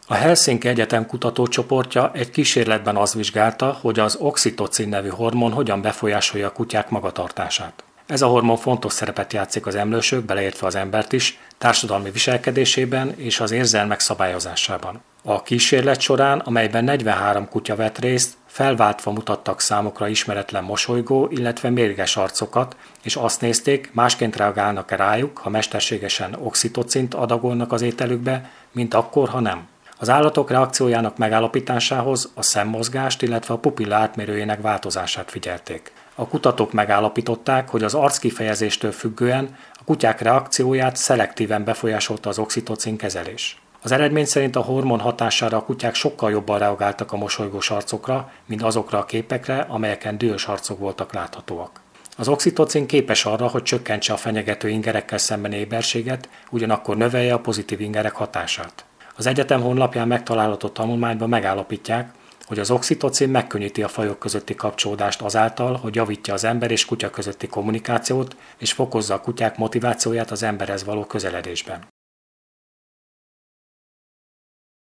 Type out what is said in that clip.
A Helsinki Egyetem kutatócsoportja egy kísérletben azt vizsgálta, hogy az oxitocin nevű hormon hogyan befolyásolja a kutyák magatartását. Ez a hormon fontos szerepet játszik az emlősök, beleértve az embert is, társadalmi viselkedésében és az érzelmek szabályozásában. A kísérlet során, amelyben 43 kutya vett részt, felváltva mutattak számukra ismeretlen mosolygó, illetve mérges arcokat, és azt nézték, másként reagálnak-e rájuk, ha mesterségesen oxitocint adagolnak az ételükbe, mint akkor, ha nem. Az állatok reakciójának megállapításához a szemmozgást, illetve a pupilla átmérőjének változását figyelték. A kutatók megállapították, hogy az arckifejezéstől függően a kutyák reakcióját szelektíven befolyásolta az oxitocin kezelés. Az eredmény szerint a hormon hatására a kutyák sokkal jobban reagáltak a mosolygós arcokra, mint azokra a képekre, amelyeken dühös arcok voltak láthatóak. Az oxitocin képes arra, hogy csökkentse a fenyegető ingerekkel szembeni éberséget, ugyanakkor növelje a pozitív ingerek hatását. Az egyetem honlapján megtalálható tanulmányban megállapítják, hogy az oxitocin megkönnyíti a fajok közötti kapcsolódást azáltal, hogy javítja az ember és kutya közötti kommunikációt, és fokozza a kutyák motivációját az emberhez való közeledésben.